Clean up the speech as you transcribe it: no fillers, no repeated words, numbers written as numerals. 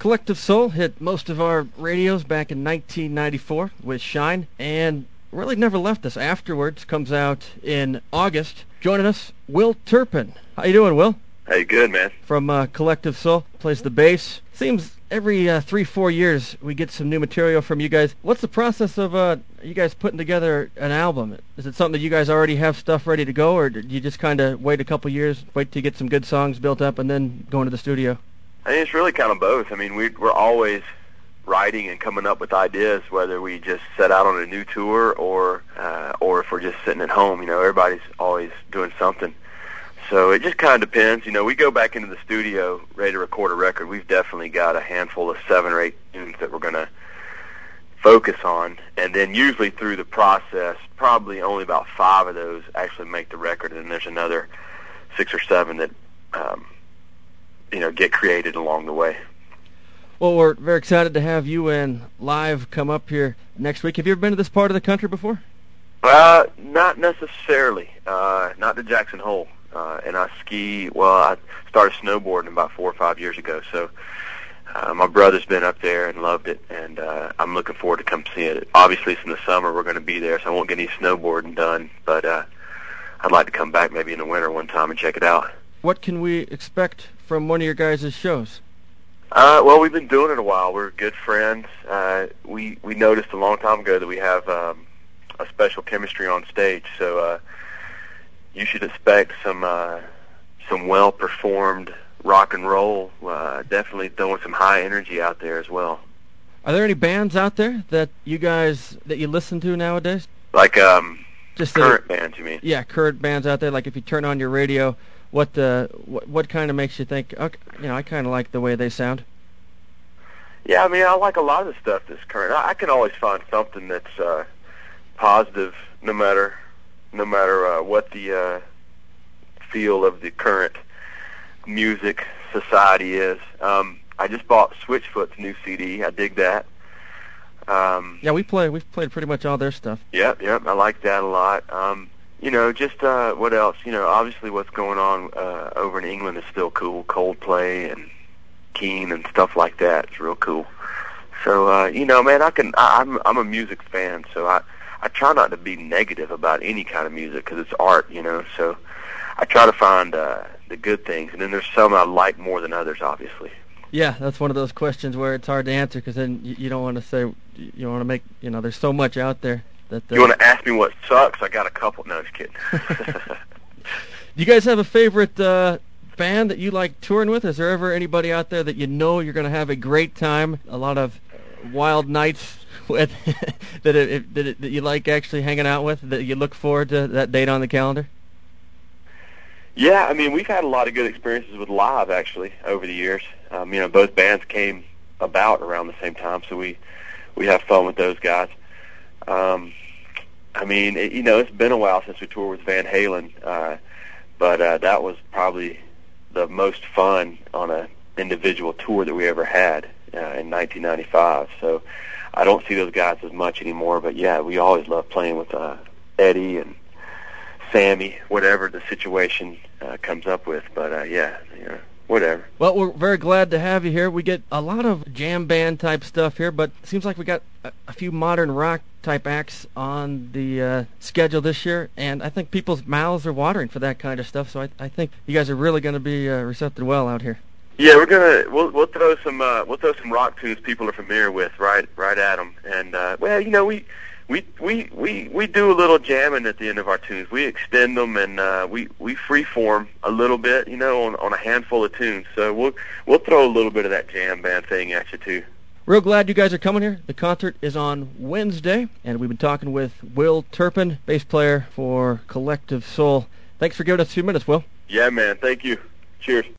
Collective Soul hit most of our radios back in 1994 with Shine, and really never left us afterwards. Comes out in August. Joining us, Will Turpin. How you doing, Will? Hey, good, man. From Collective Soul. Plays the bass. Seems every 3-4 years we get some new material from you guys. What's the process of you guys putting together an album? Is it something that you guys already have stuff ready to go, or do you just kind of wait a couple years, wait to get some good songs built up, and then go into the studio? I think it's really kind of both. I mean, we're always writing and coming up with ideas, whether we just set out on a new tour or if we're just sitting at home. You know, everybody's always doing something. So it just kind of depends. You know, we go back into the studio ready to record a record. We've definitely got a handful of 7 or 8 tunes that we're going to focus on. And then usually through the process, probably only about 5 of those actually make the record. And then there's another 6 or 7 that, get created along the way. Well, we're very excited to have you and Live come up here next week. Have you ever been to this part of the country before? Not necessarily. Not to Jackson Hole. And I I started snowboarding about 4 or 5 years ago, so my brother's been up there and loved it, and I'm looking forward to come seeing it. Obviously, it's in the summer, we're going to be there, so I won't get any snowboarding done, but I'd like to come back maybe in the winter one time and check it out. What can we expect from one of your guys' shows? Well, we've been doing it a while. We're good friends. We noticed a long time ago that we have a special chemistry on stage, so you should expect some well-performed rock and roll, definitely throwing some high energy out there as well. Are there any bands out there that you listen to nowadays? Like just current bands, you mean? Yeah, current bands out there. Like if you turn on your radio, what kind of makes you think, okay, I kind of like the way they sound? Yeah, I mean, I like a lot of the stuff that's current. I can always find something that's positive, no matter what the feel of the current music society is. I just bought Switchfoot's new CD. I dig that. Yeah, we've played pretty much all their stuff. Yep, I like that a lot. What else? Obviously what's going on over in England is still cool. Coldplay and Keane and stuff like that. It's real cool. So, man, I'm a music fan, so I try not to be negative about any kind of music because it's art, so I try to find the good things, and then there's some I like more than others, obviously. Yeah, that's one of those questions where it's hard to answer because then you don't want to say, you want to make, there's so much out there. You want to ask me what sucks? I got a couple. No, just kidding. Do you guys have a favorite band that you like touring with? Is there ever anybody out there that you're going to have a great time, a lot of wild nights with that you like actually hanging out with, that you look forward to that date on the calendar? Yeah, I mean, we've had a lot of good experiences with Live, actually, over the years. Both bands came about around the same time, so we have fun with those guys. It's been a while since we toured with Van Halen, but that was probably the most fun on an individual tour that we ever had in 1995. So I don't see those guys as much anymore, but yeah, we always love playing with Eddie and Sammy, whatever the situation comes up with. But whatever. Well, we're very glad to have you here. We get a lot of jam band type stuff here, but it seems like we got a few modern rock type acts on the schedule this year, and I think people's mouths are watering for that kind of stuff. So I think you guys are really going to be receptive well out here. Yeah, we'll throw some rock tunes people are familiar with right at them, and we do a little jamming at the end of our tunes. We extend them and we freeform a little bit, on a handful of tunes. So we'll throw a little bit of that jam band thing at you too. Real glad you guys are coming here. The concert is on Wednesday, and we've been talking with Will Turpin, bass player for Collective Soul. Thanks for giving us a few minutes, Will. Yeah, man. Thank you. Cheers.